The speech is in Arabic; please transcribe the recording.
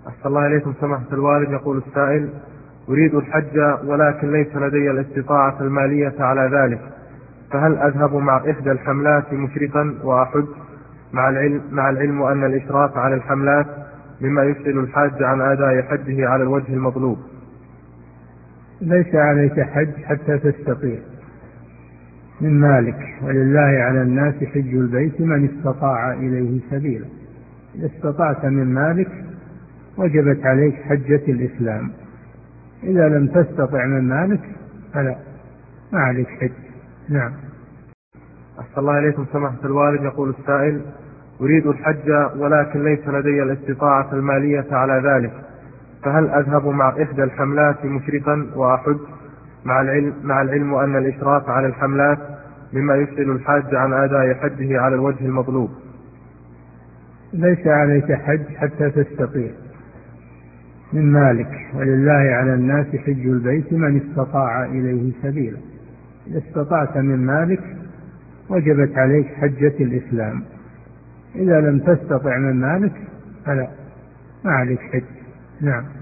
أحسن الله إليكم سماحة الوالد. يقول السائل: أريد الحج ولكن ليس لدي الاستطاعة المالية على ذلك، فهل أذهب مع إحدى الحملات مشرفا وأحج، مع العلم أن الإشراف على الحملات مما يشغل الحاج عن أداء حجه على الوجه المطلوب؟ ليس عليك حج حتى تستطيع من مالك، ولله على الناس حج البيت من استطاع إليه سبيلا. إذا استطعت من مالك وجبت عليك حجة الإسلام. إذا لم تستطع من مالك فلا، ما عليك حج. نعم. أحسن الله إليكم سماحة الوالد. يقول السائل: أريد الحج ولكن ليس لدي الاستطاعة المالية على ذلك، فهل أذهب مع إحدى الحملات مشرفا وأحج، مع العلم أن الإشراف على الحملات مما يشغل الحاج عن أداء حجه على الوجه المطلوب؟ ليس عليك حج حتى تستطيع من مالك، ولله على الناس حج البيت من استطاع إليه سبيلا. إذا استطعت من مالك وجبت عليك حجة الإسلام. إذا لم تستطع من مالك فلا، ما عليك حج. نعم.